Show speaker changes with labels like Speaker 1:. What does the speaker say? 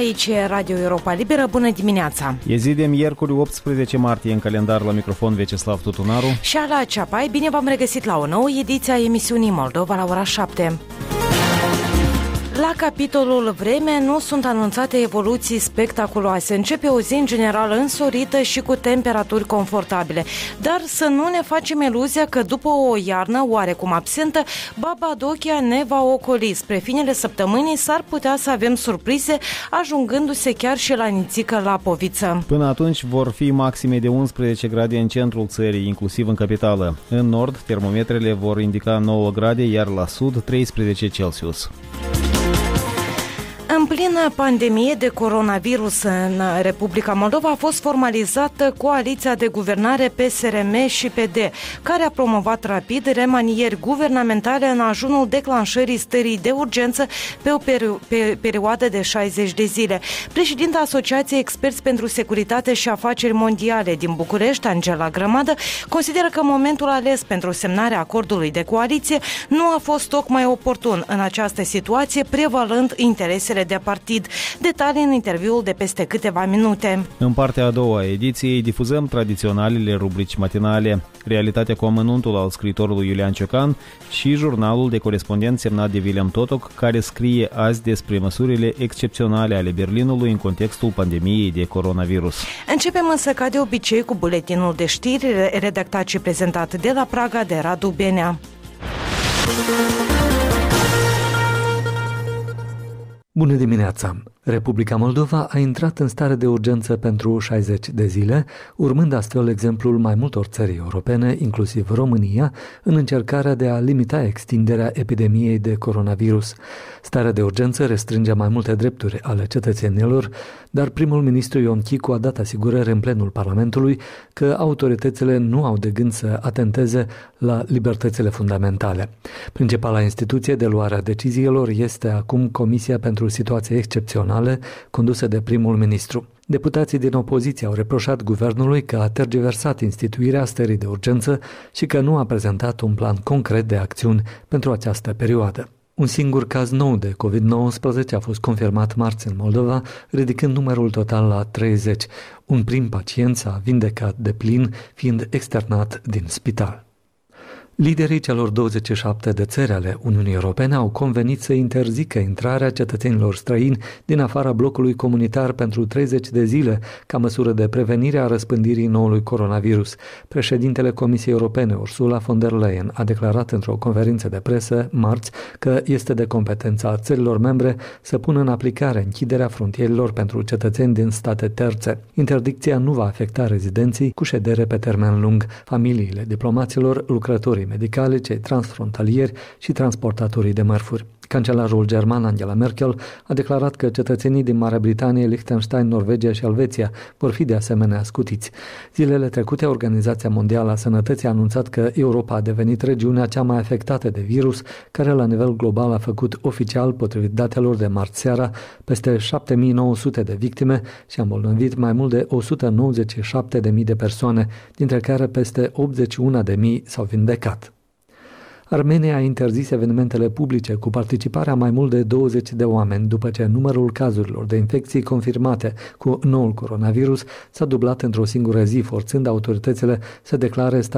Speaker 1: Aici e Radio Europa Liberă. Bună dimineața!
Speaker 2: E zi de miercuri, 18 martie, în calendar. La microfon Veceslav Tutunaru
Speaker 1: și Ala Ceapai. Bine v-am regăsit la o nouă ediție a emisiunii Moldova la ora 7. La capitolul vreme nu sunt anunțate evoluții spectaculoase. Începe o zi în general însorită și cu temperaturi confortabile. Dar să nu ne facem iluzia că după o iarnă oarecum absentă, Babadochia ne va ocoli. Spre finele săptămânii s-ar putea să avem surprize, ajungându-se chiar și la nițică la Poviță.
Speaker 2: Până atunci vor fi maxime de 11 grade în centrul țării, inclusiv în capitală. În nord, termometrele vor indica 9 grade, iar la sud 13 Celsius.
Speaker 1: În plină pandemie de coronavirus în Republica Moldova a fost formalizată coaliția de guvernare PSRM și PD, care a promovat rapid remanieri guvernamentale în ajunul declanșării stării de urgență pe o perioadă de 60 de zile. Președinta Asociației Experți pentru Securitate și Afaceri Mondiale din București, Angela Grămadă, consideră că momentul ales pentru semnarea acordului de coaliție nu a fost tocmai oportun în această situație, prevalând interesele de partid. Detalii în interviul de peste câteva minute.
Speaker 2: În partea a doua a ediției difuzăm tradiționalele rubrici matinale, Realitatea cu amănuntul al scriitorului Iulian Ciocan și jurnalul de corespondent semnat de William Totoc, care scrie azi despre măsurile excepționale ale Berlinului în contextul pandemiei de coronavirus.
Speaker 1: Începem însă ca de obicei cu buletinul de știri redactat și prezentat de la Praga de Radu Benea.
Speaker 3: Bună dimineața! Republica Moldova a intrat în stare de urgență pentru 60 de zile, urmând astfel exemplul mai multor țări europene, inclusiv România, în încercarea de a limita extinderea epidemiei de coronavirus. Starea de urgență restrânge mai multe drepturi ale cetățenilor, dar primul ministru Ion Chicu a dat asigurări în plenul Parlamentului că autoritățile nu au de gând să atenteze la libertățile fundamentale. Principala instituție de luare a deciziilor este acum Comisia pentru Situații Excepționale, condusă de primul ministru. Deputații din opoziție au reproșat guvernului că a tergiversat instituirea stării de urgență și că nu a prezentat un plan concret de acțiuni pentru această perioadă. Un singur caz nou de COVID-19 a fost confirmat marți în Moldova, ridicând numărul total la 30. Un prim pacient s-a vindecat de plin, fiind externat din spital. Liderii celor 27 de țări ale Uniunii Europene au convenit să interzică intrarea cetățenilor străini din afara blocului comunitar pentru 30 de zile, ca măsură de prevenire a răspândirii noului coronavirus. Președintele Comisiei Europene, Ursula von der Leyen, a declarat într-o conferință de presă marți că este de competența țărilor membre să pună în aplicare închiderea frontierilor pentru cetățeni din state terțe. Interdicția nu va afecta rezidenții cu ședere pe termen lung, familiile diplomaților, lucrătorii medicale, cei transfrontalieri și transportatorii de mărfuri. Cancelarul german Angela Merkel a declarat că cetățenii din Marea Britanie, Liechtenstein, Norvegia și Elveția vor fi de asemenea scutiți. Zilele trecute, Organizația Mondială a Sănătății a anunțat că Europa a devenit regiunea cea mai afectată de virus, care la nivel global a făcut oficial, potrivit datelor de marți seara, peste 7.900 de victime și a îmbolnăvit mai mult de 197.000 de persoane, dintre care peste 81.000 s-au vindecat. Armenia a interzis evenimentele publice cu participarea mai mult de 20 de oameni după ce numărul cazurilor de infecții confirmate cu noul coronavirus s-a dublat într-o singură zi, forțând autoritățile să declare stare